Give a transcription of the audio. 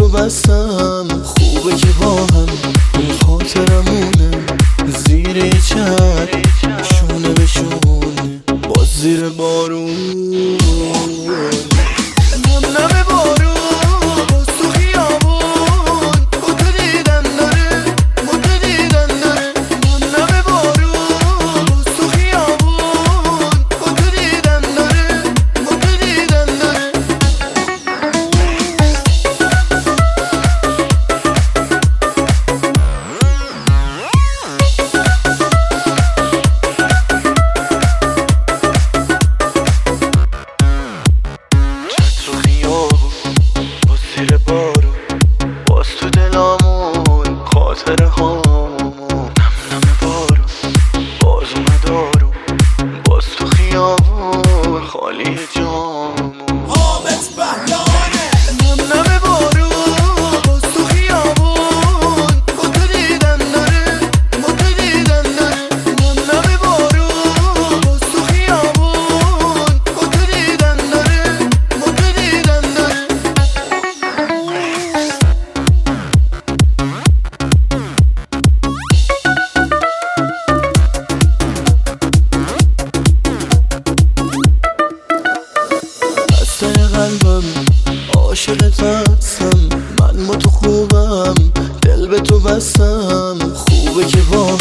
تو بستم، خوبه که با هم این خاطرمونه. زیر یه چتر شونه به شونه باز زیر بارون، نم نم بارون باز تو خیابون. بوتو دیدن داره، بوتو دیدن داره. نم نم بارون باز تو خیابون. بوتو دیدن داره، بوتو دیدن داره. زیر بارون باز تو دلامون خاطره هامون. نم نم بارون باز اومد آروم باز تو خیابون خالی جامون. حامد بهلانه نم نم بارون باز تو خیابون. بوتو دیدن داره، بوتو دیدن داره. نم نم بارون باز تو خیابون. بوتو دیدن داره، بوتو دیدن داره. قلبم عاشقت هستم، من با تو خوبم، دل به تو بستم. خوبه که با